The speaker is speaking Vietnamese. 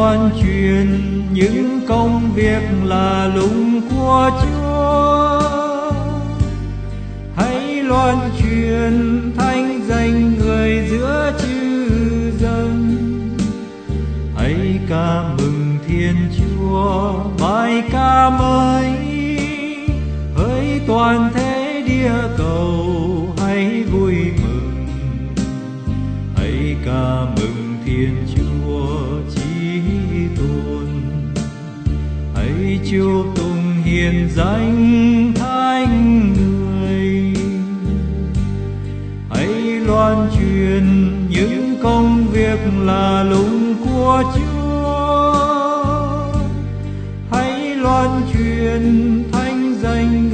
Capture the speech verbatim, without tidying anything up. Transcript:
loan truyền những công việc lạ lùng của Chúa. Hãy loan truyền thanh danh Người giữa chư dân. Hãy ca mừng Thiên Chúa, bài ca mới hỡi toàn thế địa cầu. Hãy vui mừng, hãy ca mừng Thiên Chúa chí tôn. Hãy chúc tụng hiền danh Thánh Người. Hãy loan truyền những công việc lạ lùng của Chúa. Hãy loan truyền thanh danh